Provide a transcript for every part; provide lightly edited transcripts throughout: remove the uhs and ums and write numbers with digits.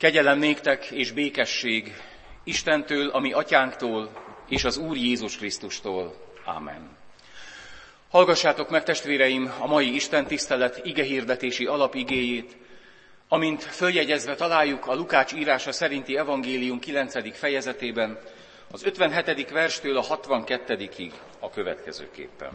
Kegyelem néktek és békesség Istentől, a mi atyánktól és az Úr Jézus Krisztustól. Ámen. Hallgassátok meg, testvéreim, a mai Isten tisztelet igehirdetési alapigéjét, amint följegyezve találjuk a Lukács írása szerinti evangélium 9. fejezetében, az 57. verstől a 62-ig a következőképpen.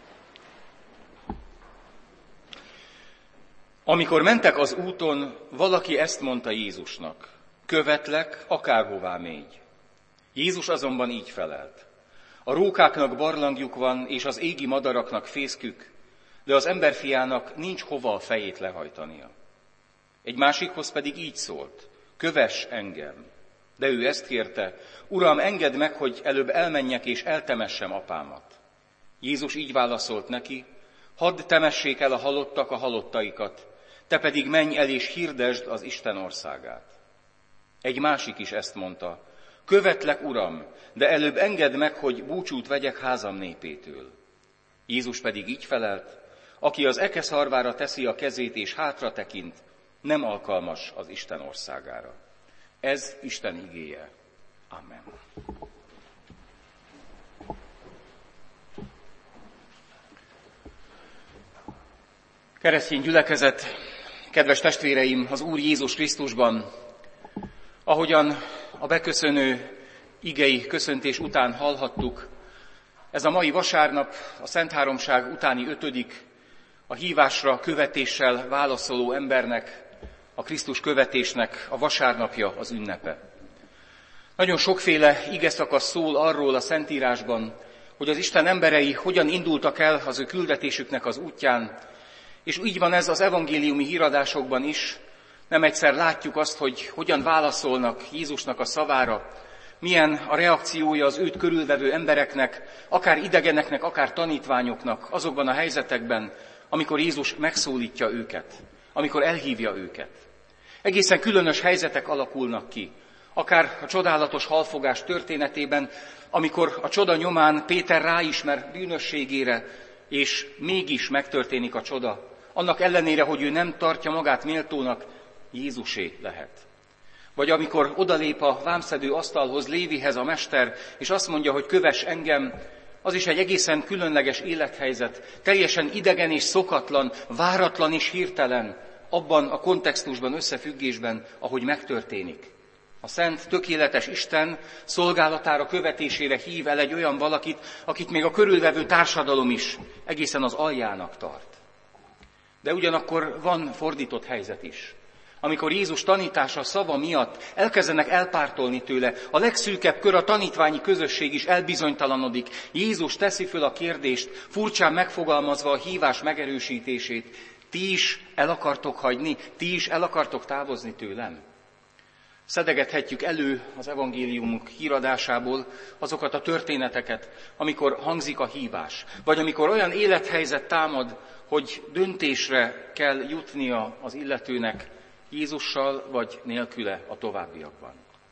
Amikor mentek az úton, valaki ezt mondta Jézusnak: követlek, akárhová mégy. Jézus azonban így felelt: a rókáknak barlangjuk van, és az égi madaraknak fészkük, de az emberfiának nincs hova a fejét lehajtania. Egy másikhoz pedig így szólt: kövess engem. De ő ezt kérte: Uram, engedd meg, hogy előbb elmenjek és eltemessem apámat. Jézus így válaszolt neki: hadd temessék el a halottak a halottaikat, te pedig menj el és hirdesd az Isten országát. Egy másik is ezt mondta: követlek, Uram, de előbb engedd meg, hogy búcsút vegyek házam népétől. Jézus pedig így felelt: aki az eke szarvára teszi a kezét és hátra tekint, nem alkalmas az Isten országára. Ez Isten igéje. Amen. Keresztény gyülekezet, kedves testvéreim az Úr Jézus Krisztusban, ahogyan a beköszönő igei köszöntés után hallhattuk, ez a mai vasárnap a Szentháromság utáni 5. a hívásra követéssel válaszoló embernek, a Krisztus követésnek a vasárnapja, az ünnepe. Nagyon sokféle igeszakasz szól arról a Szentírásban, hogy az Isten emberei hogyan indultak el az ő küldetésüknek az útján, és így van ez az evangéliumi híradásokban is. Nem egyszer látjuk azt, hogy hogyan válaszolnak Jézusnak a szavára, milyen a reakciója az őt körülvevő embereknek, akár idegeneknek, akár tanítványoknak, azokban a helyzetekben, amikor Jézus megszólítja őket, amikor elhívja őket. Egészen különös helyzetek alakulnak ki, akár a csodálatos halfogás történetében, amikor a csoda nyomán Péter ráismer bűnösségére, és mégis megtörténik a csoda. Annak ellenére, hogy ő nem tartja magát méltónak, Jézusé lehet. Vagy amikor odalép a vámszedő asztalhoz Lévihez a mester, és azt mondja, hogy kövess engem, az is egy egészen különleges élethelyzet, teljesen idegen és szokatlan, váratlan és hirtelen, abban a kontextusban, összefüggésben, ahogy megtörténik. A szent, tökéletes Isten szolgálatára, követésére hív el egy olyan valakit, akit még a körülvevő társadalom is egészen az aljának tart. De ugyanakkor van fordított helyzet is. Amikor Jézus tanítása, szava miatt elkezdenek elpártolni tőle, a legszűkebb kör, a tanítványi közösség is elbizonytalanodik. Jézus teszi föl a kérdést, furcsán megfogalmazva a hívás megerősítését: ti is el akartok hagyni, ti is el akartok távozni tőlem? Szedegethetjük elő az evangéliumunk híradásából azokat a történeteket, amikor hangzik a hívás, vagy amikor olyan élethelyzet támad, hogy döntésre kell jutnia az illetőnek, Jézussal vagy nélküle a továbbiakban.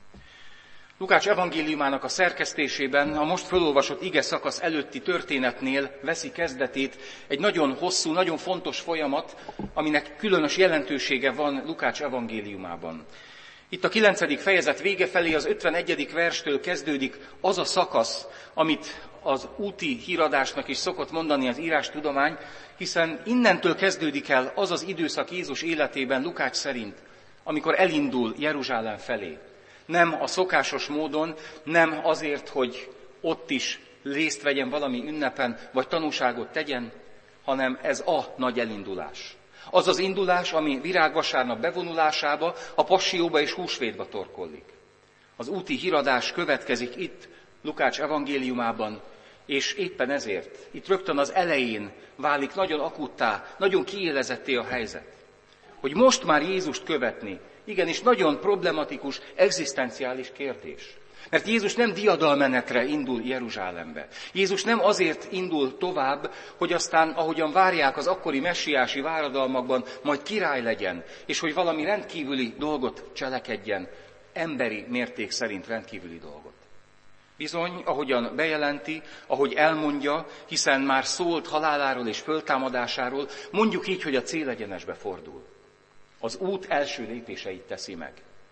Lukács evangéliumának a szerkesztésében a most fölolvasott ige szakasz előtti történetnél veszi kezdetét egy nagyon hosszú, nagyon fontos folyamat, aminek különös jelentősége van Lukács evangéliumában. Itt a 9. fejezet vége felé az 51. verstől kezdődik az a szakasz, amit az úti híradásnak is szokott mondani az írástudomány, hiszen innentől kezdődik el az az időszak Jézus életében Lukács szerint, amikor elindul Jeruzsálem felé. Nem a szokásos módon, nem azért, hogy ott is részt vegyen valami ünnepen, vagy tanúságot tegyen, hanem ez a nagy elindulás. Az az indulás, ami virágvasárnap bevonulásába, a passióba és húsvétba torkollik. Az úti híradás következik itt, Lukács evangéliumában, és éppen ezért itt rögtön az elején válik nagyon akuttá, nagyon kiélezetté a helyzet. Hogy most már Jézust követni, igenis nagyon problematikus, egzisztenciális kérdés. Mert Jézus nem diadalmenetre indul Jeruzsálembe. Jézus nem azért indul tovább, hogy aztán, ahogyan várják az akkori messiási váradalmakban, majd király legyen, és hogy valami rendkívüli dolgot cselekedjen, emberi mérték szerint rendkívüli dolgot. Bizony, ahogyan bejelenti, ahogy elmondja, hiszen már szólt haláláról és föltámadásáról, mondjuk így, hogy a célegyenesbe fordul. Az út első lépéseit teszi meg.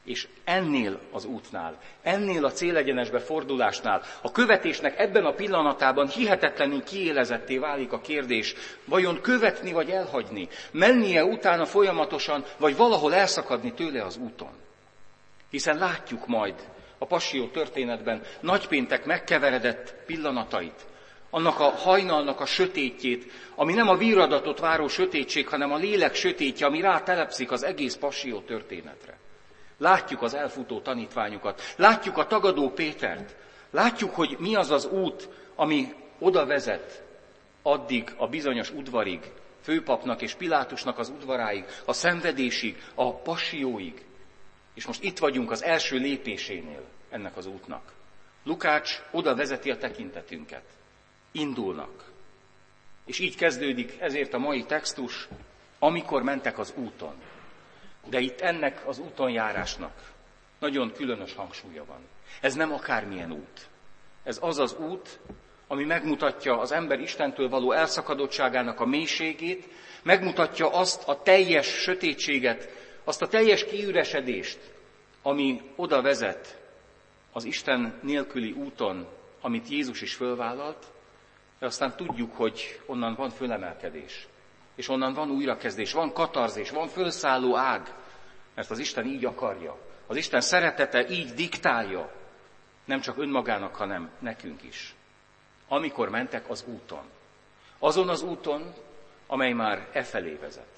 És ennél az útnál, ennél a célegyenesbe fordulásnál, a követésnek ebben a pillanatában hihetetlenül kiélezetté válik a kérdés, vajon követni vagy elhagyni, mennie utána folyamatosan, vagy valahol elszakadni tőle az úton. Hiszen látjuk majd a Passzió történetben nagypéntek megkeveredett pillanatait, annak a hajnalnak a sötétjét, ami nem a víradatot váró sötétség, hanem a lélek sötétje, ami rátelepszik az egész Passzió történetre. Látjuk az elfutó tanítványokat, látjuk a tagadó Pétert, látjuk, hogy mi az az út, ami oda vezet addig a bizonyos udvarig, főpapnak és Pilátusnak az udvaráig, a szenvedésig, a Passzióig. És most itt vagyunk az első lépésénél ennek az útnak. Lukács oda vezeti a tekintetünket. Indulnak. És így kezdődik ezért a mai textus, amikor mentek az úton. De itt ennek az útonjárásnak nagyon különös hangsúlya van. Ez nem akármilyen út. Ez az az út, ami megmutatja az ember Istentől való elszakadottságának a mélységét, megmutatja azt a teljes sötétséget, azt a teljes kiüresedést, ami oda vezet az Isten nélküli úton, amit Jézus is fölvállalt, de aztán tudjuk, hogy onnan van fölemelkedés, és onnan van újrakezdés, van katarzis, van fölszálló ág, mert az Isten így akarja. Az Isten szeretete így diktálja, nem csak önmagának, hanem nekünk is. Amikor mentek az úton. Azon az úton, amely már efelé vezet.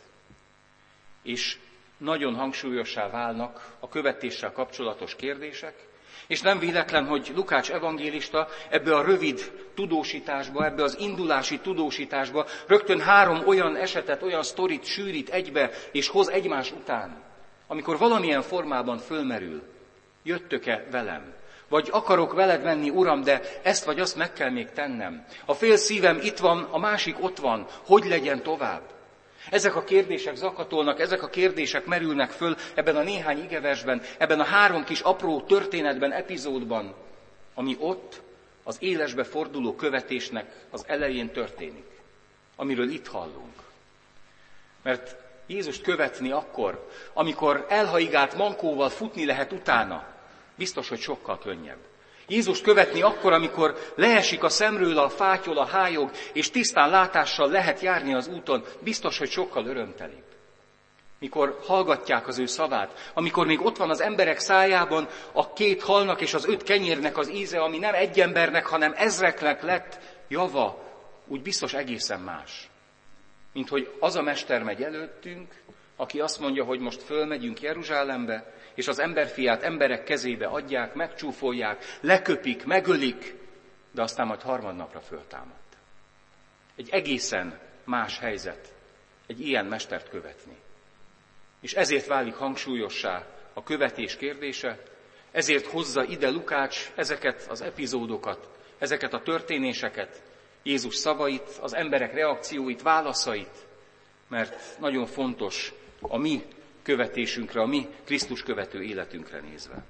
És nagyon hangsúlyossá válnak a követéssel kapcsolatos kérdések, és nem véletlen, hogy Lukács evangélista ebbe a rövid tudósításba, ebbe az indulási tudósításba rögtön 3 olyan esetet, olyan sztorit sűrít egybe, és hoz egymás után. Amikor valamilyen formában fölmerül, jöttök-e velem? Vagy akarok veled menni, Uram, de ezt vagy azt meg kell még tennem. A fél szívem itt van, a másik ott van. Hogy legyen tovább? Ezek a kérdések zakatolnak, ezek a kérdések merülnek föl ebben a néhány igeversben, ebben a 3 kis apró történetben, epizódban, ami ott az élesbe forduló követésnek az elején történik, amiről itt hallunk. Mert Jézust követni akkor, amikor elhaigált mankóval futni lehet utána, biztos, hogy sokkal könnyebb. Jézust követni akkor, amikor leesik a szemről a fátyol, a hályog, és tisztán látással lehet járni az úton, biztos, hogy sokkal örömtelibb. Mikor hallgatják az ő szavát, amikor még ott van az emberek szájában a 2 halnak és az 5 kenyérnek az íze, ami nem egy embernek, hanem ezreknek lett java, úgy biztos egészen más. Mint hogy az a mester megy előttünk, aki azt mondja, hogy most fölmegyünk Jeruzsálembe, és az emberfiát emberek kezébe adják, megcsúfolják, leköpik, megölik, de aztán majd harmadnapra föltámad. Egy egészen más helyzet egy ilyen mestert követni. És ezért válik hangsúlyossá a követés kérdése, ezért hozza ide Lukács ezeket az epizódokat, ezeket a történéseket, Jézus szavait, az emberek reakcióit, válaszait, mert nagyon fontos a mi követésünkre, a mi Krisztus követő életünkre nézve.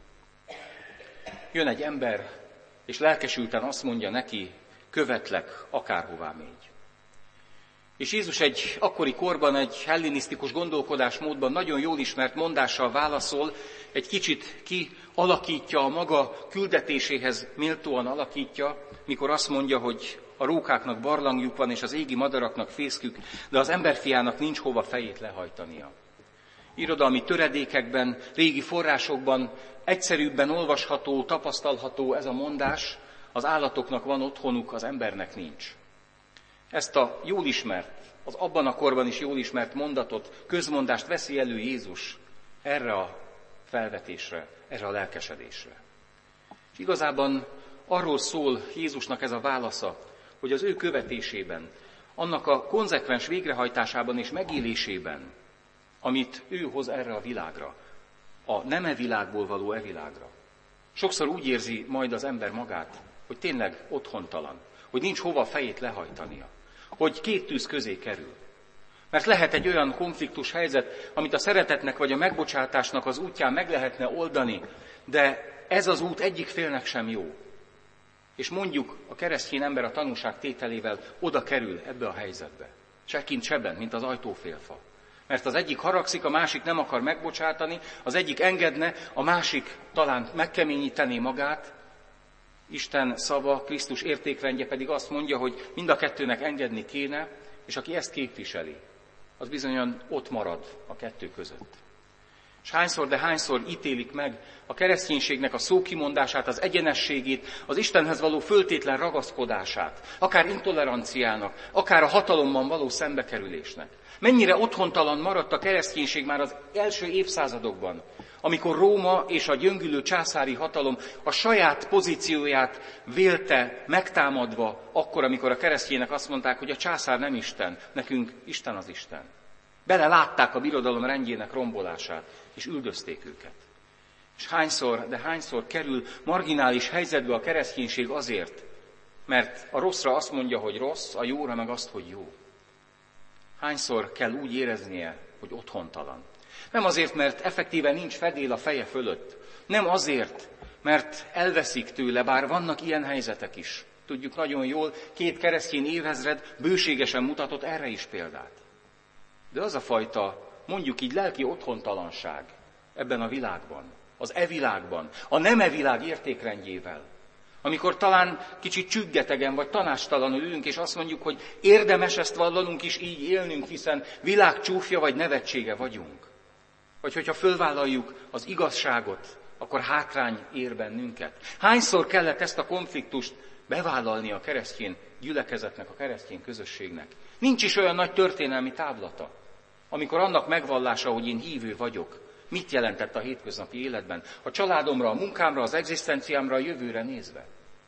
Jön egy ember, és lelkesülten azt mondja neki, követlek, akárhová mégy. És Jézus egy akkori korban, egy hellenisztikus gondolkodásmódban nagyon jól ismert mondással válaszol, egy kicsit kialakítja a maga küldetéséhez méltóan alakítja, mikor azt mondja, hogy a rókáknak barlangjuk van, és az égi madaraknak fészkük, de az emberfiának nincs hova fejét lehajtania. Irodalmi töredékekben, régi forrásokban egyszerűbben olvasható, tapasztalható ez a mondás, az állatoknak van otthonuk, az embernek nincs. Ezt a jól ismert, az abban a korban is jól ismert mondatot, közmondást veszi elő Jézus erre a felvetésre, erre a lelkesedésre. És igazában arról szól Jézusnak ez a válasza, hogy az ő követésében, annak a konzekvens végrehajtásában és megélésében, amit ő hoz erre a világra, a nem e világból való e világra. Sokszor úgy érzi majd az ember magát, hogy tényleg otthontalan, hogy nincs hova fejét lehajtania, hogy 2 tűz közé kerül. Mert lehet egy olyan konfliktus helyzet, amit a szeretetnek vagy a megbocsátásnak az útján meg lehetne oldani, de ez az út egyik félnek sem jó. És mondjuk a keresztény ember a tanúság tételével oda kerül ebbe a helyzetbe. Se kint, se bent, mint az ajtófélfa. Mert az egyik haragszik, a másik nem akar megbocsátani, az egyik engedne, a másik talán megkeményítené magát. Isten szava, Krisztus értékrendje pedig azt mondja, hogy mind a kettőnek engedni kéne, és aki ezt képviseli, az bizonyan ott marad a kettő között. És hányszor, de hányszor ítélik meg a kereszténységnek a szókimondását, az egyenességét, az Istenhez való föltétlen ragaszkodását, akár intoleranciának, akár a hatalomban való szembekerülésnek. Mennyire otthontalan maradt a kereszténység már az első évszázadokban, amikor Róma és a gyöngülő császári hatalom a saját pozícióját vélte megtámadva, akkor, amikor a keresztjének azt mondták, hogy a császár nem Isten, nekünk Isten az Isten. Belelátták a birodalom rendjének rombolását, és üldözték őket. És hányszor, de hányszor kerül marginális helyzetbe a kereszténység azért, mert a rosszra azt mondja, hogy rossz, a jóra meg azt, hogy jó. Hányszor kell úgy éreznie, hogy otthontalan. Nem azért, mert effektíven nincs fedél a feje fölött. Nem azért, mert elveszik tőle, bár vannak ilyen helyzetek is. Tudjuk nagyon jól, 2 keresztény évezred bőségesen mutatott erre is példát. De az a fajta, mondjuk így lelki otthontalanság ebben a világban, az e-világban, a nem e-világ értékrendjével, amikor talán kicsit csüggetegen vagy tanástalanul ülünk, és azt mondjuk, hogy érdemes ezt vallanunk is így élnünk, hiszen világ csúfja vagy nevetsége vagyunk. Vagy hogyha fölvállaljuk az igazságot, akkor hátrány ér bennünket. Hányszor kellett ezt a konfliktust bevállalni a keresztény gyülekezetnek, a keresztény közösségnek? Nincs is olyan nagy történelmi távlata, amikor annak megvallása, hogy én hívő vagyok, mit jelentett a hétköznapi életben, a családomra, a munkámra, az egzisztenciámra, a jövőre nézve.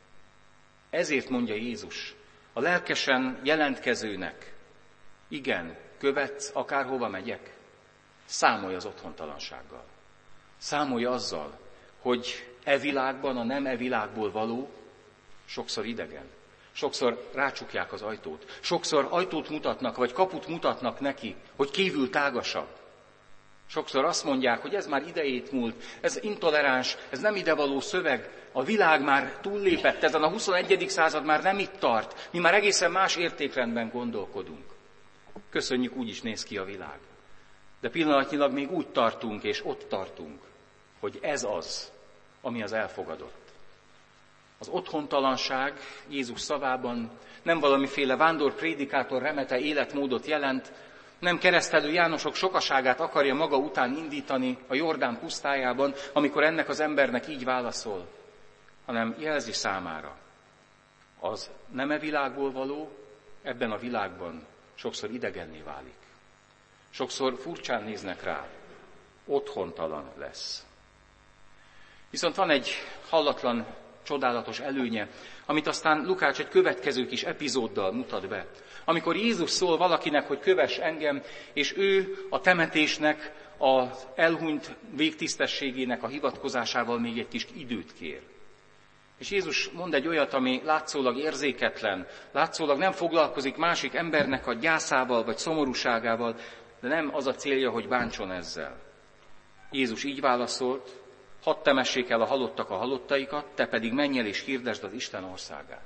Ezért mondja Jézus a lelkesen jelentkezőnek, igen, követsz, akárhova megyek, számolj az otthontalansággal. Számolj azzal, hogy e világban, a nem e világból való, sokszor idegen. Sokszor rácsukják az ajtót. Sokszor ajtót mutatnak, vagy kaput mutatnak neki, hogy kívül tágasabb. Sokszor azt mondják, hogy ez már idejét múlt, ez intoleráns, ez nem idevaló szöveg, a világ már túllépett, ezen a 21. század már nem itt tart, mi már egészen más értékrendben gondolkodunk. Köszönjük, úgy is néz ki a világ. De pillanatnyilag még úgy tartunk, és ott tartunk, hogy ez az, ami az elfogadott. Az otthontalanság Jézus szavában nem valamiféle vándorprédikátor remete életmódot jelent, nem keresztelő Jánosok sokaságát akarja maga után indítani a Jordán pusztájában, amikor ennek az embernek így válaszol, hanem jelzi számára. Az nem e világból való, ebben a világban sokszor idegenné válik. Sokszor furcsán néznek rá, otthontalan lesz. Viszont van egy hallatlan, csodálatos előnye, amit aztán Lukács egy következő kis epizóddal mutat be. Amikor Jézus szól valakinek, hogy kövess engem, és ő a temetésnek, az elhunyt végtisztességének a hivatkozásával még egy kis időt kér. És Jézus mond egy olyat, ami látszólag érzéketlen, látszólag nem foglalkozik másik embernek a gyászával vagy szomorúságával, de nem az a célja, hogy bántson ezzel. Jézus így válaszolt, hadd temessék el a halottak a halottaikat, te pedig menj el és hirdesd az Isten országát.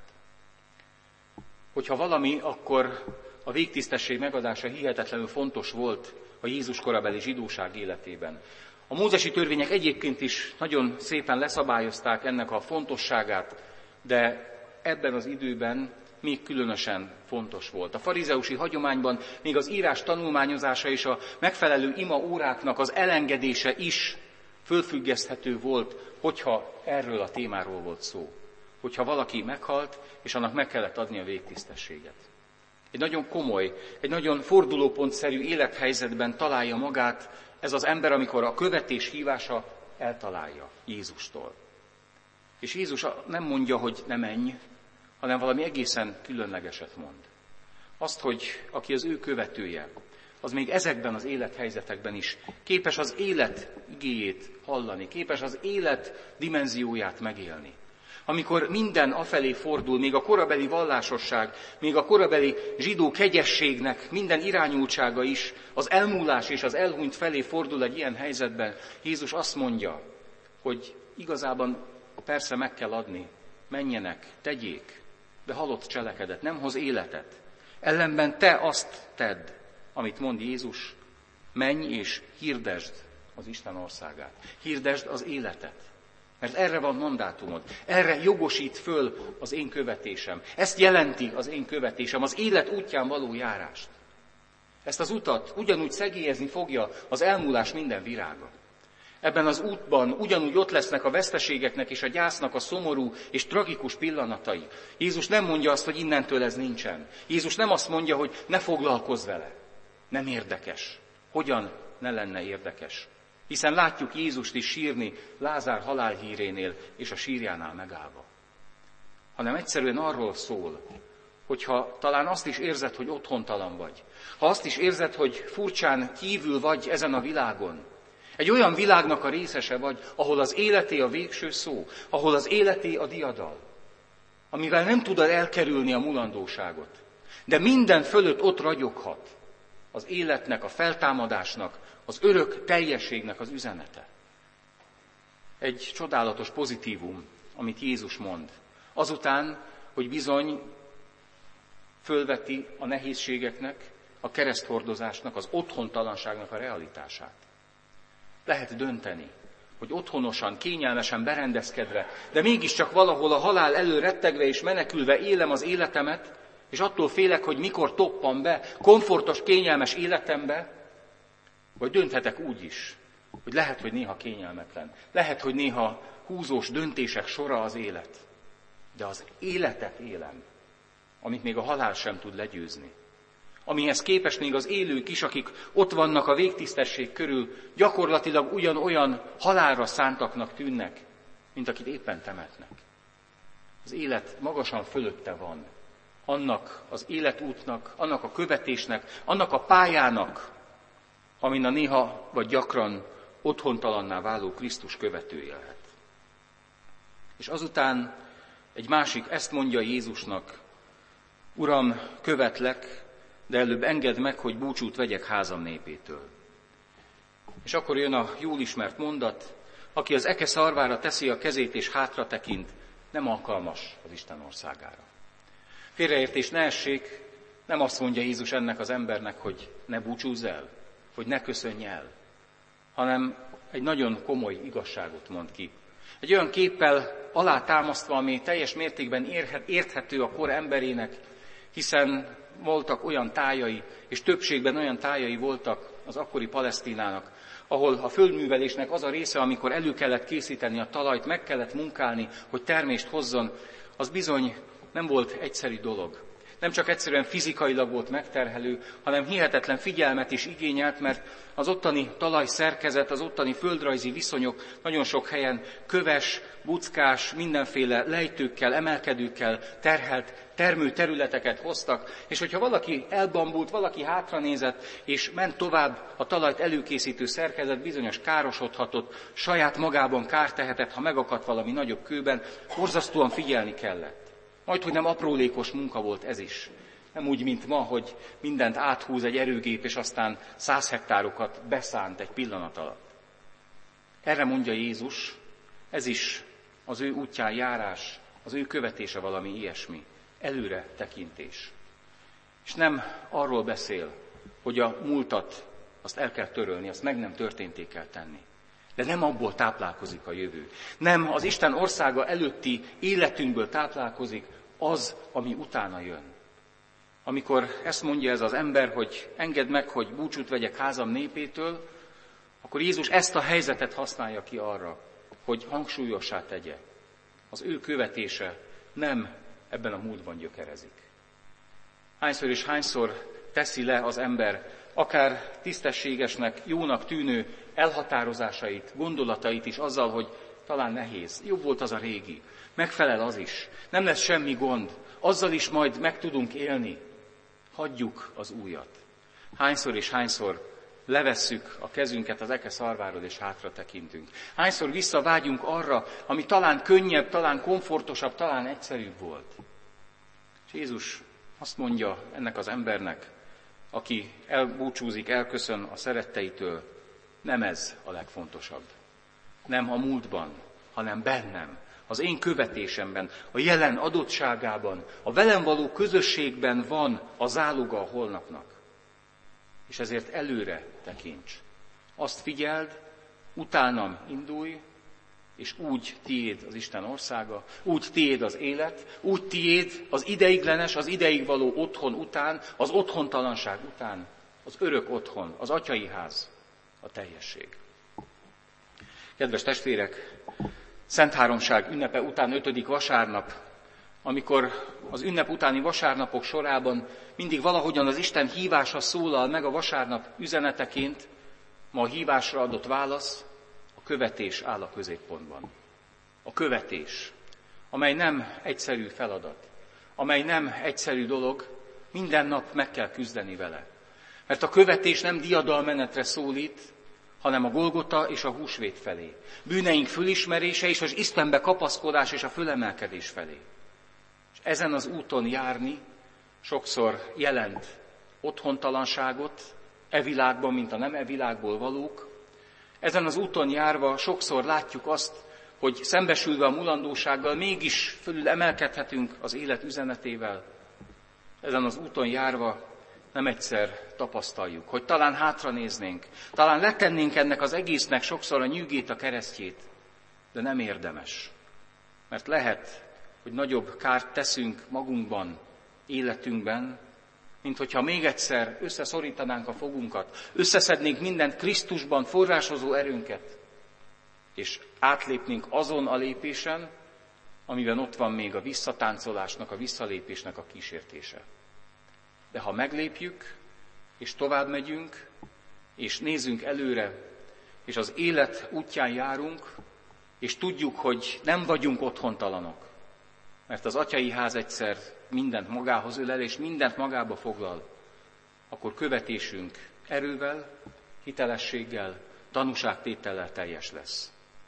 Hogyha valami, akkor a végtisztesség megadása hihetetlenül fontos volt a Jézus korabeli zsidóság életében. A mózesi törvények egyébként is nagyon szépen leszabályozták ennek a fontosságát, de ebben az időben még különösen fontos volt. A farizeusi hagyományban még az írás tanulmányozása és a megfelelő ima óráknak az elengedése is fölfüggeszthető volt, hogyha erről a témáról volt szó. Hogyha valaki meghalt, és annak meg kellett adni a végtisztességet. Egy nagyon komoly, egy nagyon fordulópontszerű élethelyzetben találja magát ez az ember, amikor a követés hívása eltalálja Jézustól. És Jézus nem mondja, hogy ne menj, hanem valami egészen különlegeset mond. Azt, hogy aki az ő követője, az még ezekben az élethelyzetekben is képes az élet igéjét hallani, képes az élet dimenzióját megélni. Amikor minden afelé fordul, még a korabeli vallásosság, még a korabeli zsidó kegyességnek minden irányultsága is az elmúlás és az elhunyt felé fordul egy ilyen helyzetben, Jézus azt mondja, hogy igazában persze meg kell adni, menjenek, tegyék, de halott cselekedet, nem hoz életet. Ellenben te azt tedd, amit mond Jézus, Menj és hirdesd az Isten országát. Hirdesd az életet. Mert erre van mandátumod. Erre jogosít föl az én követésem. Ezt jelenti az én követésem, az élet útján való járást. Ezt az utat ugyanúgy szegélyezni fogja az elmúlás minden virága. Ebben az útban ugyanúgy ott lesznek a veszteségeknek és a gyásznak a szomorú és tragikus pillanatai. Jézus nem mondja azt, hogy innentől ez nincsen. Jézus nem azt mondja, hogy ne foglalkozz vele. Nem érdekes. Hogyan ne lenne érdekes? Hiszen látjuk Jézust is sírni Lázár halálhírénél és a sírjánál megállva. Hanem egyszerűen arról szól, hogyha talán azt is érzed, hogy otthontalan vagy, ha azt is érzed, hogy furcsán kívül vagy ezen a világon, egy olyan világnak a részese vagy, ahol az életé a végső szó, ahol az életé a diadal, amivel nem tudod elkerülni a mulandóságot, de minden fölött ott ragyoghat az életnek, a feltámadásnak, az örök teljességnek az üzenete. Egy csodálatos pozitívum, amit Jézus mond. Azután, hogy bizony fölveti a nehézségeknek, a kereszthordozásnak, az otthontalanságnak a realitását. Lehet dönteni, hogy otthonosan, kényelmesen berendezkedve, de mégiscsak valahol a halál elől rettegve és menekülve élem az életemet, és attól félek, hogy mikor toppan be komfortos, kényelmes életembe, vagy dönthetek úgy is, hogy lehet, hogy néha kényelmetlen, lehet, hogy néha húzós döntések sora az élet, de az életet élem, amit még a halál sem tud legyőzni. Amihez képest még az élők is, akik ott vannak a végtisztesség körül, gyakorlatilag ugyanolyan halálra szántaknak tűnnek, mint akit éppen temetnek. Az élet magasan fölötte van. Annak az életútnak, annak a követésnek, annak a pályának, amin a néha vagy gyakran otthontalanná váló Krisztus követője lehet. És azután egy másik, ezt mondja Jézusnak: Uram, követlek, de előbb engedd meg, hogy búcsút vegyek házam népétől. És akkor jön a jól ismert mondat: aki az eke szarvára teszi a kezét és hátra tekint, nem alkalmas az Isten országára. Félreértés ne essék, nem azt mondja Jézus ennek az embernek, hogy ne búcsúzz el, hogy ne köszönj el, hanem egy nagyon komoly igazságot mond ki. Egy olyan képpel alátámasztva, ami teljes mértékben érthető a kor emberének, hiszen voltak olyan tájai, és többségben olyan tájai voltak az akkori Palesztinának, ahol a földművelésnek az a része, amikor elő kellett készíteni a talajt, meg kellett munkálni, hogy termést hozzon, az bizony nem volt egyszerű dolog. Nem csak egyszerűen fizikailag volt megterhelő, hanem hihetetlen figyelmet is igényelt, mert az ottani talajszerkezet, az ottani földrajzi viszonyok nagyon sok helyen köves, buckás, mindenféle lejtőkkel, emelkedőkkel terhelt termőterületeket hoztak, és hogyha valaki elbambult, valaki hátranézett, és ment tovább, a talajt előkészítő szerkezet bizonyos károsodhatott, saját magában kárt tehetett, ha megakadt valami nagyobb kőben, borzasztóan figyelni kellett. Majdhogy nem aprólékos munka volt ez is. Nem úgy, mint ma, hogy mindent áthúz egy erőgép, és aztán 100 hektárokat beszánt egy pillanat alatt. Erre mondja Jézus, ez is az ő útján járás, az ő követése valami ilyesmi, előre tekintés. És nem arról beszél, hogy a múltat azt el kell törölni, azt meg nem történté kell tenni. De nem abból táplálkozik a jövő. Nem az Isten országa előtti életünkből táplálkozik az, ami utána jön. Amikor ezt mondja ez az ember, hogy engedd meg, hogy búcsút vegyek házam népétől, akkor Jézus ezt a helyzetet használja ki arra, hogy hangsúlyossá tegye. Az ő követése nem ebben a múltban gyökerezik. Hányszor és hányszor teszi le az ember akár tisztességesnek, jónak tűnő elhatározásait, gondolatait is azzal, hogy talán nehéz, jobb volt az a régi, megfelel az is, nem lesz semmi gond, azzal is majd meg tudunk élni. Hagyjuk az újat. Hányszor és hányszor levesszük a kezünket az eke szarváról és hátra tekintünk. Hányszor visszavágyunk arra, ami talán könnyebb, talán komfortosabb, talán egyszerűbb volt. És Jézus azt mondja ennek az embernek, aki elbúcsúzik, elköszön a szeretteitől, nem ez a legfontosabb. Nem a múltban, hanem bennem, az én követésemben, a jelen adottságában, a velem való közösségben van a záloga a holnapnak. és ezért előre tekints. Azt figyeld, utánam indulj, és úgy tiéd az Isten országa, úgy tiéd az élet, úgy tiéd az ideiglenes, az ideig való otthon után, az otthontalanság után, az örök otthon, az atyai ház, a teljesség. Kedves testvérek, Szent Háromság ünnepe után 5. vasárnap, amikor az ünnep utáni vasárnapok sorában mindig valahogyan az Isten hívása szólal meg a vasárnap üzeneteként, ma a hívásra adott válasz, a követés áll a középpontban. A követés, amely nem egyszerű feladat, amely nem egyszerű dolog, minden nap meg kell küzdeni vele. Mert a követés nem diadalmenetre szólít, hanem a Golgota és a húsvét felé. Bűneink fölismerése és az Istenbe kapaszkodás és a fölemelkedés felé. És ezen az úton járni sokszor jelent otthontalanságot, e világban, mint a nem e világból valók. Ezen az úton járva sokszor látjuk azt, hogy szembesülve a mulandósággal mégis fölül emelkedhetünk az élet üzenetével. Ezen az úton járva nem egyszer tapasztaljuk, hogy talán hátranéznénk, talán letennénk ennek az egésznek sokszor a nyűgét, a keresztjét, de nem érdemes. Mert lehet, hogy nagyobb kárt teszünk magunkban, életünkben, mint hogyha még egyszer összeszorítanánk a fogunkat, összeszednénk mindent Krisztusban forrásozó erőnket, és átlépnénk azon a lépésen, amiben ott van még a visszatáncolásnak, a visszalépésnek a kísértése. De ha meglépjük, és tovább megyünk, és nézzünk előre, és az élet útján járunk, és tudjuk, hogy nem vagyunk otthontalanok, mert az atyai ház egyszer mindent magához ölel, és mindent magába foglal, akkor követésünk erővel, hitelességgel, tanúságtétellel teljes lesz.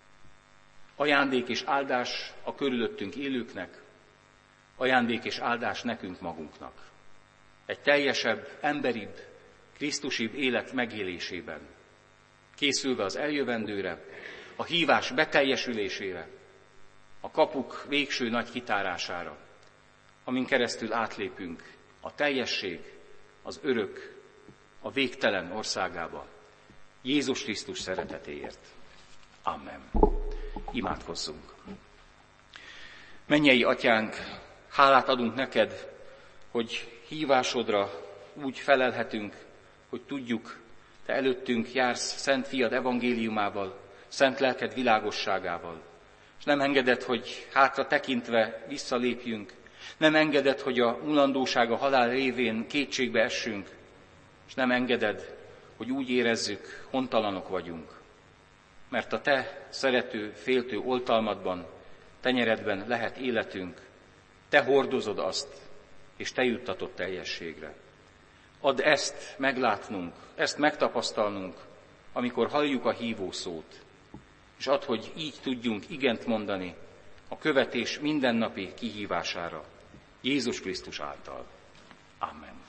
Ajándék és áldás a körülöttünk élőknek, ajándék és áldás nekünk magunknak. Egy teljesebb, emberibb, krisztusibb élet megélésében, készülve az eljövendőre, a hívás beteljesülésére, a kapuk végső nagy kitárására, amin keresztül átlépünk a teljesség, az örök, a végtelen országába, Jézus Krisztus szeretetéért. Amen. Imádkozzunk. Mennyei Atyánk, hálát adunk neked, hogy hívásodra úgy felelhetünk, hogy tudjuk, te előttünk jársz Szent Fiad evangéliumával, Szent Lelked világosságával. És nem engeded, hogy hátra tekintve visszalépjünk, nem engeded, hogy a mulandóság, a halál révén kétségbe essünk, és nem engeded, hogy úgy érezzük, hontalanok vagyunk. Mert a te szerető, féltő oltalmadban, tenyeredben lehet életünk, te hordozod azt, és te juttatod teljességre. Add ezt meglátnunk, ezt megtapasztalnunk, amikor halljuk a hívó szót, és add, hogy így tudjunk igent mondani a követés mindennapi kihívására, Jézus Krisztus által. Amen.